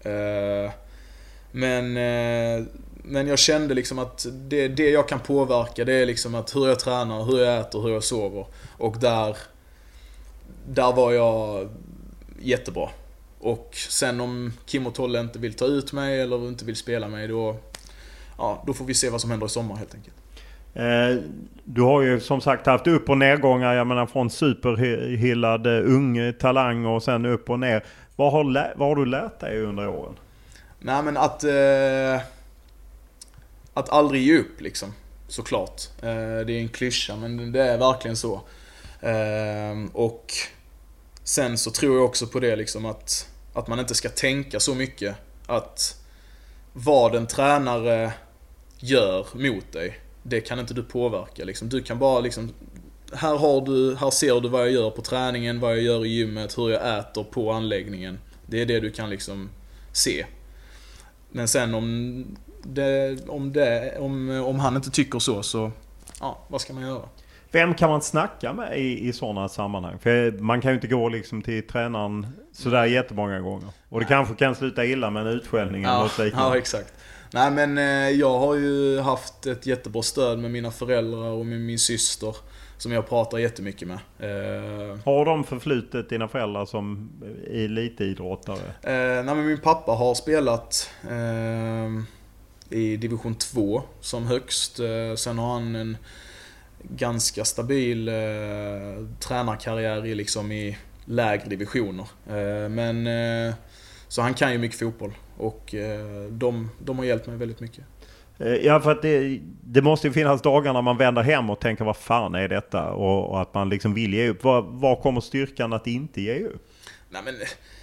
Men, men jag kände liksom att det, det jag kan påverka, det är liksom att hur jag tränar, hur jag äter, hur jag sover. Och där, där var jag jättebra. Och sen om Kim och Tolle inte vill ta ut mig eller inte vill spela mig, då, ja, då får vi se vad som händer i sommar helt enkelt. Eh, du har ju som sagt haft upp- och nedgångar, jag menar från superhyllad ung talang och sen upp och ner. Vad har, lä- vad har du lärt dig under åren? Nej men att eh, att aldrig ge upp liksom, såklart. Eh, det är en klyscha men det är verkligen så. Eh, och sen så tror jag också på det liksom att, att man inte ska tänka så mycket att vad en tränare gör mot dig, det kan inte du påverka liksom. Du kan bara liksom här, har du, här ser du vad jag gör på träningen, vad jag gör i gymmet, hur jag äter på anläggningen. Det är det du kan liksom se. Men sen om, det, om, det, om, om han inte tycker så, så ja, vad ska man göra? Vem kan man snacka med i, i sådana sammanhang? För man kan ju inte gå liksom till tränaren sådär jättemånga gånger. Och det kanske kan sluta illa med en utskällning. Ja, ja, exakt. Nej, men eh, jag har ju haft ett jättebra stöd med mina föräldrar och med min syster som jag pratar jättemycket med. Eh, har de förflutet dina föräldrar som elitidrottare? Eh, nej, men min pappa har spelat eh, i division två som högst. Eh, sen har han en ganska stabil eh, tränarkarriär i, liksom, i lägre divisioner. Eh, men eh, så han kan ju mycket fotboll och eh, de, de har hjälpt mig väldigt mycket. Ja, för att det, det måste ju finnas dagar när man vänder hem och tänker vad fan är detta? Och, och att man liksom vill ge upp. Var, var kommer styrkan att inte ge upp? Nej, men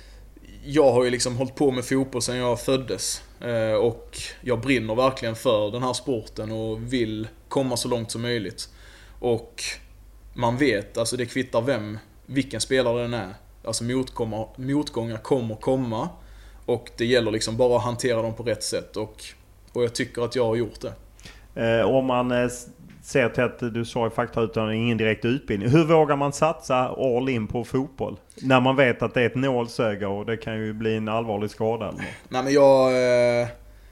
jag har ju liksom hållit på med fotboll sedan jag föddes. Eh, och jag brinner verkligen för den här sporten och vill komma så långt som möjligt. Och man vet, alltså det kvittar vem, vilken spelare den är. Alltså motgångar, motgångar kommer komma. Och det gäller liksom bara att hantera dem på rätt sätt. Och, och jag tycker att jag har gjort det. Eh, om man eh, ser till att du sa i fakta utan ingen direkt utbildning. Hur vågar man satsa all in på fotboll? När man vet att det är ett nålsöga och det kan ju bli en allvarlig skada. Eller? Nej, men jag... Eh,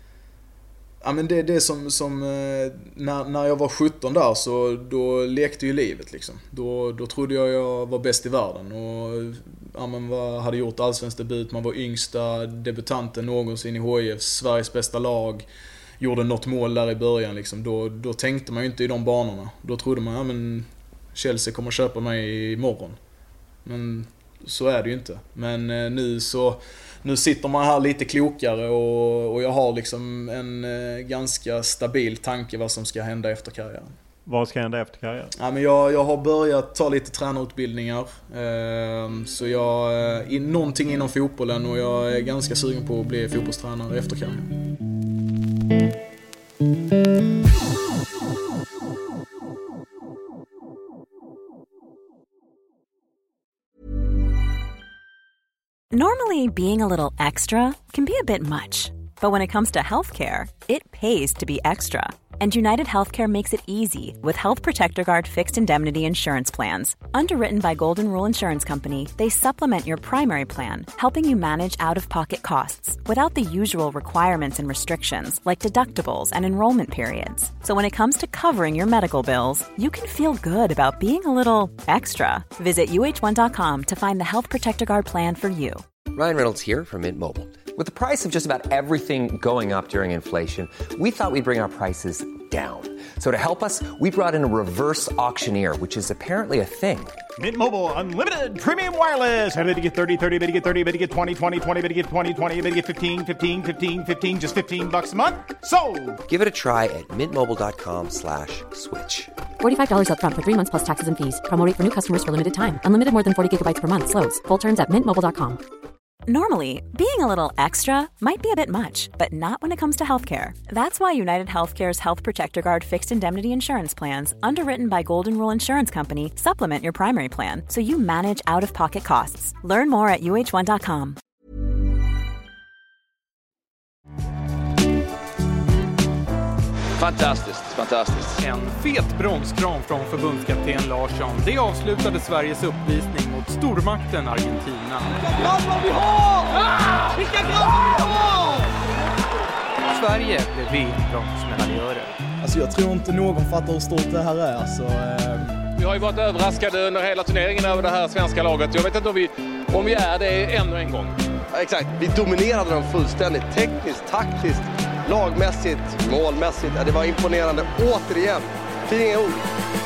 ja, men det är det som... som eh, när, när jag var sjutton där så då lekte ju livet liksom. Då, då trodde jag jag var bäst i världen. Och ja, man var, hade gjort allsvensk debut. Man var yngsta debutanten någonsin i H I F. Sveriges bästa lag. Gjorde något mål där i början liksom. Då, då tänkte man ju inte i de banorna. Då trodde man, ja men Chelsea kommer köpa mig imorgon. Men så är det ju inte. Men eh, nu så nu sitter man här lite klokare och, och jag har liksom en eh, ganska stabil tanke vad som ska hända efter karriären. Vad ska hända efter karriären? Ja, men jag, jag har börjat ta lite tränarutbildningar. Eh, så jag är någonting inom fotbollen och jag är ganska sugen på att bli fotbollstränare efter karriären. Normally, being a little extra can be a bit much. But when it comes to healthcare, it pays to be extra. And United Healthcare makes it easy with Health Protector Guard fixed indemnity insurance plans. Underwritten by Golden Rule Insurance Company, they supplement your primary plan, helping you manage out-of-pocket costs without the usual requirements and restrictions like deductibles and enrollment periods. So when it comes to covering your medical bills, you can feel good about being a little extra. Visit U H one dot com to find the Health Protector Guard plan for you. Ryan Reynolds here from Mint Mobile. With the price of just about everything going up during inflation, we thought we'd bring our prices down. So to help us, we brought in a reverse auctioneer, which is apparently a thing. Mint Mobile Unlimited Premium Wireless. How to get thirty, thirty, how to get thirty, how to get twenty, twenty, twenty, how to get twenty, twenty, how to get fifteen, fifteen, fifteen, fifteen, just fifteen bucks a month? Sold! Give it a try at mintmobile.com slash switch. forty-five dollars up front for three months plus taxes and fees. Promo rate for new customers for limited time. Unlimited more than forty gigabytes per month. Slows full terms at mint mobile dot com. Normally, being a little extra might be a bit much, but not when it comes to healthcare. That's why United Healthcare's Health Protector Guard fixed indemnity insurance plans, underwritten by Golden Rule Insurance Company, supplement your primary plan so you manage out-of-pocket costs. Learn more at U H one dot com. Fantastiskt, fantastiskt. En fet bromskram från förbundskapten Larsson. Det avslutade Sveriges uppvisning mot stormakten Argentina. Vilka grabbar vi har! Ah! Vilka grabbar vi har! Sverige blev V M-bronsmedaljörer. Alltså jag tror inte någon fattar hur stort det här är. Alltså, eh... Vi har ju varit överraskade under hela turneringen över det här svenska laget. Jag vet inte om vi, om vi är det ännu en gång. Ja, exakt, vi dominerade dem fullständigt. Tekniskt, taktiskt, lagmässigt, målmässigt. Ja, det var imponerande återigen. Fina ord.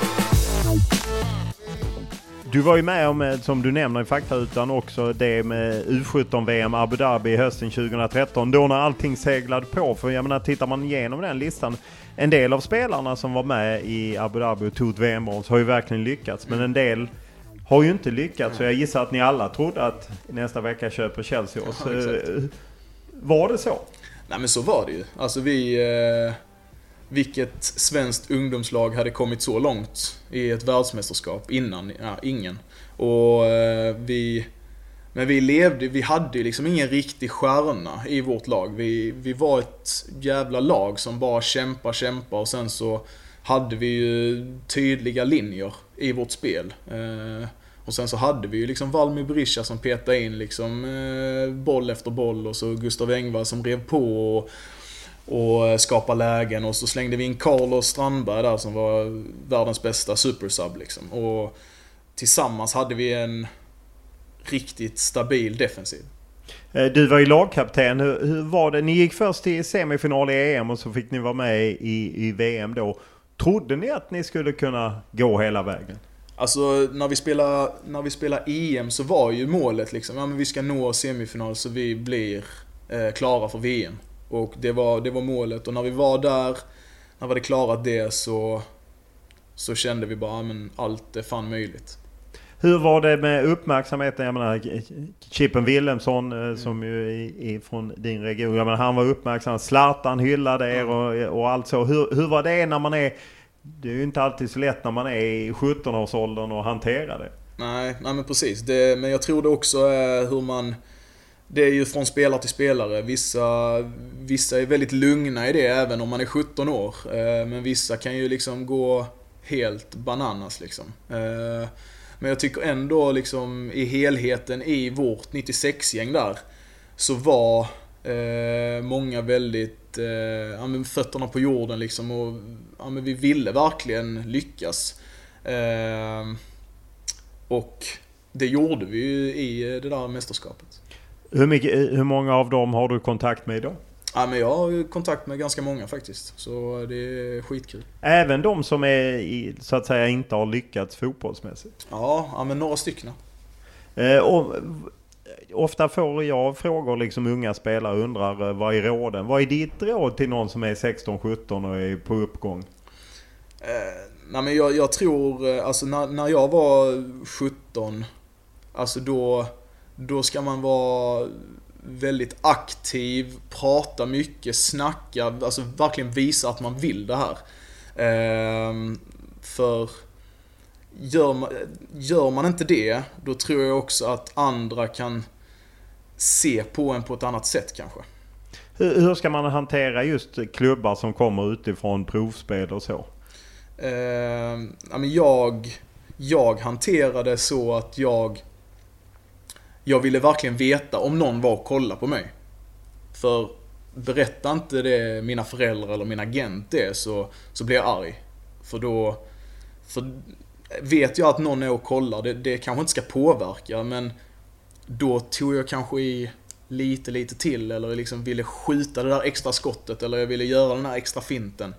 Du var ju med om, som du nämner i fakta, utan också det med U sjutton V M Abu Dhabi hösten tjugohundratretton. Då när allting seglade på. För jag menar, tittar man igenom den listan, en del av spelarna som var med i Abu Dhabi och tog V M-brons har ju verkligen lyckats. Men en del har ju inte lyckats. Så jag gissar att ni alla trodde att nästa vecka köper Chelsea oss. Ja, var det så? Nej, men så var det ju. Alltså vi... Eh... vilket svenskt ungdomslag hade kommit så långt i ett världsmästerskap innan? Ja, ingen. Och eh, vi... Men vi levde, vi hade ju liksom ingen riktig stjärna i vårt lag. Vi, vi var ett jävla lag som bara kämpa, kämpa och sen så hade vi ju tydliga linjer i vårt spel. Eh, och sen så hade vi ju liksom Valmir Berisha som petade in liksom eh, boll efter boll och så Gustav Engvall som rev på och, och skapade lägen och så slängde vi in Carlos Strandberg där som var världens bästa supersub liksom. Och tillsammans hade vi en riktigt stabil defensiv. Du var ju lagkapten. Hur, hur var det? Ni gick först till semifinal i E M och så fick ni vara med i, i V M då. Trodde ni att ni skulle kunna gå hela vägen? Alltså när vi spelade, när vi spelade E M så var ju målet liksom, ja, men vi ska nå semifinal så vi blir eh, klara för V M. Och det var, det var målet. Och när vi var där, när vi hade klarat det så, så kände vi bara, ja, men allt är fan möjligt. Hur var det med uppmärksamheten? Jag menar, Chippen Wilhelmsson mm. som ju är, är från din region. Jag menar, han var uppmärksam. Zlatan hyllade er och, och allt så. Hur, hur var det när man är... Det är ju inte alltid så lätt när man är i sjutton-årsåldern och hanterar det. Nej, nej men precis. Det, men jag tror det också är hur man... Det är ju från spelare till spelare. Vissa, vissa är väldigt lugna i det även om man är sjutton år. Men vissa kan ju liksom gå helt bananas liksom. Men jag tycker ändå liksom i helheten i vårt nittiosex-gäng där så var eh, många väldigt eh, ja, men fötterna på jorden liksom och ja, men vi ville verkligen lyckas. Eh, och det gjorde vi ju i det där mästerskapet. Hur, mycket, hur många av dem har du kontakt med idag? Ja, men jag har kontakt med ganska många faktiskt. Så det är skitkul. Även de som är i, så att säga inte har lyckats fotbollsmässigt? Ja, ja men några stycken. Eh, och, ofta får jag frågor liksom unga spelare undrar vad är råden? Vad är ditt råd till någon som är sexton sjutton och är på uppgång? Eh, nej men jag, jag tror, alltså när, när jag var sjutton, alltså då, då ska man vara väldigt aktiv, prata mycket, snacka, alltså verkligen visa att man vill det här. Ehm, för gör man, gör man inte det, då tror jag också att andra kan se på en på ett annat sätt kanske. Hur, hur ska man hantera just klubbar som kommer utifrån provspel och så? Ehm, ja, men jag, jag hanterade så att jag Jag ville verkligen veta om någon var och kolla på mig. För berätta inte det mina föräldrar eller min agent det så, så blir jag arg. För då för vet jag att någon är och kollar, det, det kanske inte ska påverka, men då tog jag kanske i lite lite till eller liksom ville skjuta det där extra skottet eller jag ville göra den här extra finten.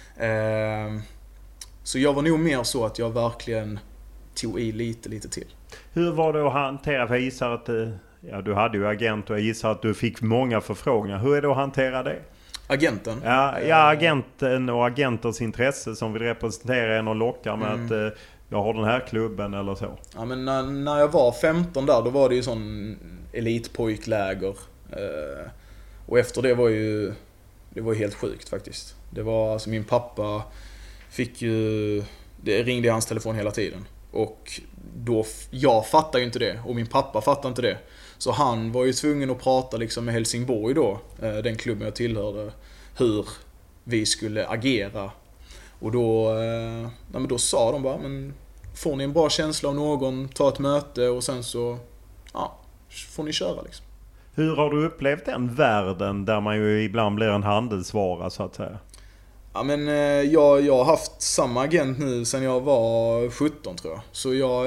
Eh, så jag var nog mer så att jag verkligen tog i lite lite till. Hur var det att hantera? För jag gissar att ja, du hade ju agent och jag gissar att du fick många förfrågningar. Hur är det att hantera det? Agenten? Ja, ja agenten och agenters intresse som vill representera en och locka med mm. att eh, jag har den här klubben eller så. Ja, men när, när jag var femton där, då var det ju sån elitpojkläger. Eh, och efter det var ju det var ju helt sjukt faktiskt. Det var alltså min pappa fick ju det ringde i hans telefon hela tiden. Och då, jag fattar ju inte det och min pappa fattar inte det. Så han var ju tvungen att prata liksom med Helsingborg då, den klubben jag tillhörde, hur vi skulle agera. Och då, ja, men då sa de bara, men får ni en bra känsla av någon, ta ett möte och sen så ja, får ni köra liksom. Hur har du upplevt den världen där man ju ibland blir en handelsvara så att säga? Ja, men jag, jag har haft samma agent nu sedan jag var sjutton tror jag. Så jag,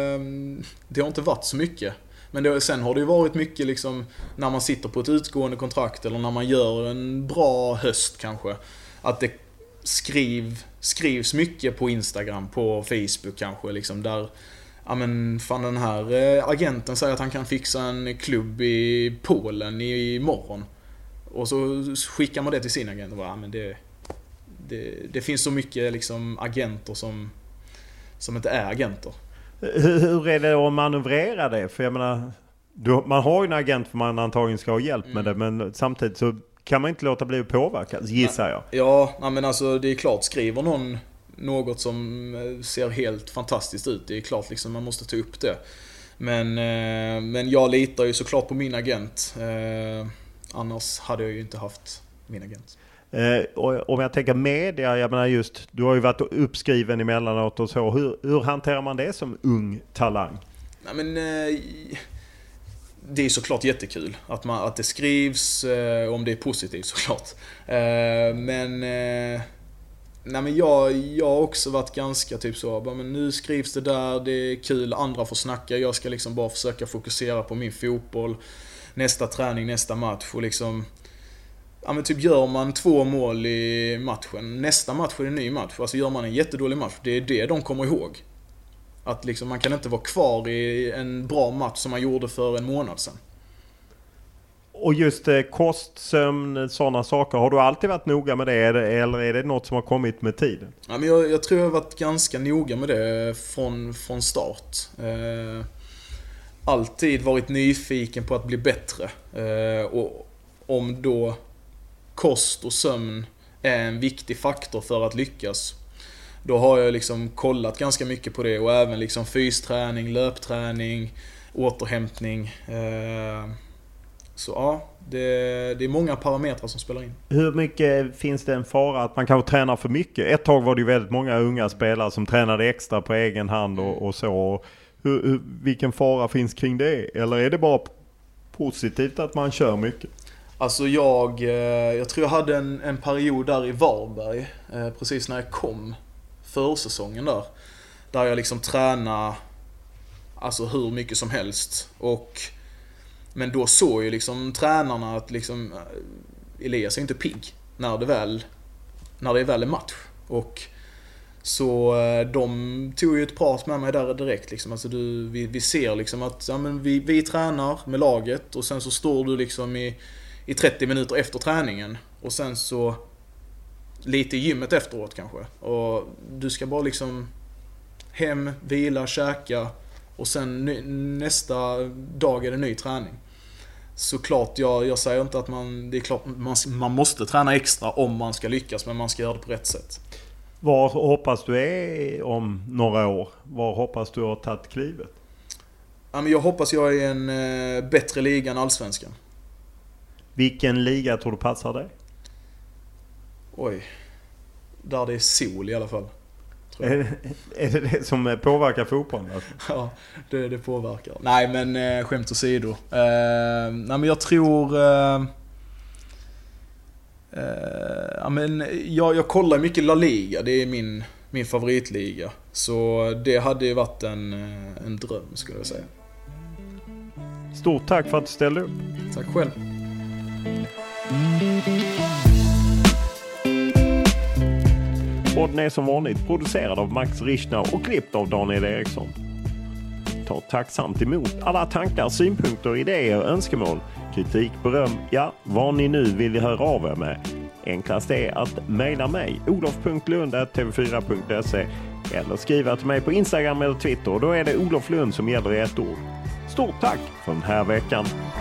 det har inte varit så mycket. Men det, sen har det ju varit mycket liksom när man sitter på ett utgående kontrakt eller när man gör en bra höst kanske. Att det skriv, skrivs mycket på Instagram, på Facebook kanske liksom där, ja men fan den här agenten säger att han kan fixa en klubb i Polen i morgon. Och så skickar man det till sin agent och bara, ja men det Det, det finns så mycket liksom agenter som, som inte är agenter. Hur, hur är det att manövrera det? För jag menar, du, man har ju en agent för man antagligen ska ha hjälp med mm. det. Men samtidigt så kan man inte låta bli att påverkas, gissar jag. Ja, men alltså det är klart, skriver någon något som ser helt fantastiskt ut, det är klart liksom man måste ta upp det. Men, men jag litar ju såklart på min agent. Annars hade jag ju inte haft min agent. Eh, och om jag tänker media, jag menar just, du har ju varit uppskriven emellanåt och så. Hur, hur hanterar man det som ung talang? Nej, men eh, det är såklart jättekul att, man, att det skrivs, eh, om det är positivt såklart. Eh, men, eh, nej, men jag, jag har också varit ganska typ så, bara, men nu skrivs det där, det är kul, andra får snacka, jag ska liksom bara försöka fokusera på min fotboll, nästa träning, nästa match och liksom. Ja, men typ gör man två mål i matchen, nästa match är en ny match. Alltså gör man en jättedålig match, det är det de kommer ihåg. Att liksom, man kan inte vara kvar i en bra match som man gjorde för en månad sedan. Och just eh, kost, sömn, sådana saker, har du alltid varit noga med det eller är det något som har kommit med tiden? Ja, men jag, jag tror jag har varit ganska noga med det från, från start. Eh, alltid varit nyfiken på att bli bättre. Eh, och om då kost och sömn är en viktig faktor för att lyckas, då har jag liksom kollat ganska mycket på det och även liksom fysträning, löpträning, återhämtning. Så ja, det, det är många parametrar som spelar in. Hur mycket finns det en fara att man kanske tränar för mycket? Ett tag var det ju väldigt många unga spelare som tränade extra på egen hand och, och så. Hur, hur, vilken fara finns kring det? Eller är det bara positivt att man kör mycket? Alltså jag, jag tror jag hade en, en period där i Varberg, precis när jag kom försäsongen där. Där jag liksom tränade alltså hur mycket som helst. Och, men då såg ju liksom tränarna att liksom, Elias är inte pigg när det väl, när det är väl en match. Och så de tog ju ett prat med mig där direkt. Liksom. Alltså du, vi, vi ser liksom att ja, men vi, vi tränar med laget och sen så står du liksom i i trettio minuter efter träningen och sen så lite i gymmet efteråt kanske. Och du ska bara liksom hem, vila, käka och sen nästa dag är det ny träning. Såklart, jag, jag säger inte att man, det är klart man, man måste träna extra om man ska lyckas, men man ska göra det på rätt sätt. Var hoppas du är om några år? Var hoppas du har tagit klivet? Ja, men jag hoppas jag är en eh, bättre liga än Allsvenskan. Vilken liga tror du passar dig? Oj. Där det är sol i alla fall. Är, är det det som påverkar fotbollen? Alltså? Ja, det, det påverkar. Nej, men eh, skämt åsido. Eh, nej, men jag tror... Eh, eh, ja, men jag, jag kollar mycket La Liga. Det är min, min favoritliga. Så det hade ju varit en, en dröm, skulle jag säga. Stort tack för att du ställde upp. Tack själv. Podden är som vanligt producerad av Max Richner och klippt av Daniel Eriksson. Ta tacksamt emot alla tankar, synpunkter, idéer, önskemål, kritik, beröm, ja, vad ni nu vill höra av er med. Enklast är att mejla mig, olof punkt lund snabel-a t v fyra punkt se eller skriva till mig på Instagram eller Twitter och då är det Olof Lund som gäller i ett ord. Stort tack för den här veckan!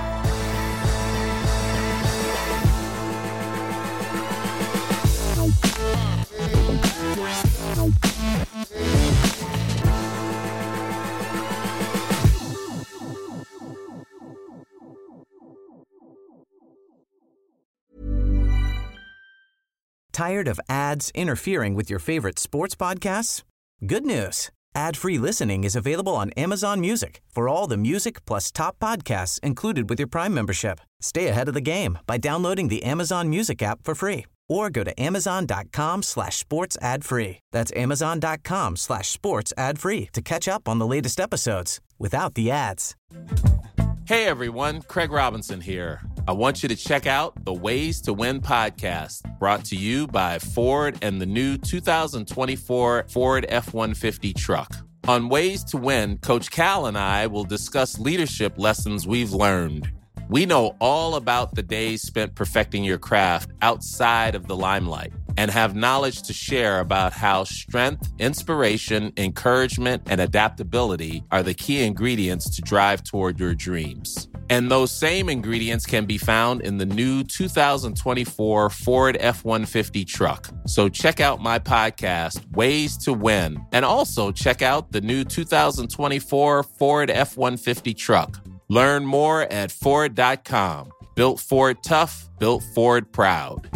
Tired of ads interfering with your favorite sports podcasts? Good news. Ad-free listening is available on Amazon Music for all the music plus top podcasts included with your Prime membership. Stay ahead of the game by downloading the Amazon Music app for free or go to amazon.com slash sports ad free. That's amazon.com slash sports ad free to catch up on the latest episodes without the ads. Hey everyone, Craig Robinson here. I want you to check out the Ways to Win podcast, brought to you by Ford and the new two thousand twenty-four Ford F one fifty truck. On Ways to Win, Coach Cal and I will discuss leadership lessons we've learned. We know all about the days spent perfecting your craft outside of the limelight. and have knowledge to share about how strength, inspiration, encouragement, and adaptability are the key ingredients to drive toward your dreams. And those same ingredients can be found in the new two thousand twenty-four Ford F one fifty truck. So check out my podcast, Ways to Win, and also check out the new two thousand twenty-four Ford F one fifty truck. Learn more at Ford dot com. Built Ford tough, built Ford proud.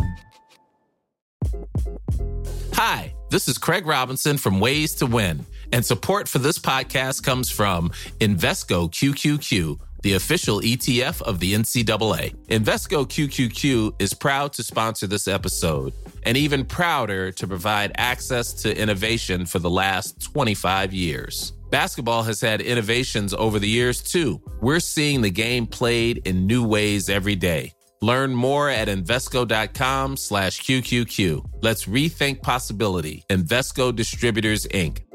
Hi, this is Craig Robinson from Ways to Win, and support for this podcast comes from Invesco Q Q Q, the official E T F of the N C double A. Invesco Q Q Q is proud to sponsor this episode, and even prouder to provide access to innovation for the last twenty-five years. Basketball has had innovations over the years, too. We're seeing the game played in new ways every day. Learn more at Invesco.com slash QQQ. Let's rethink possibility. Invesco Distributors, Incorporated.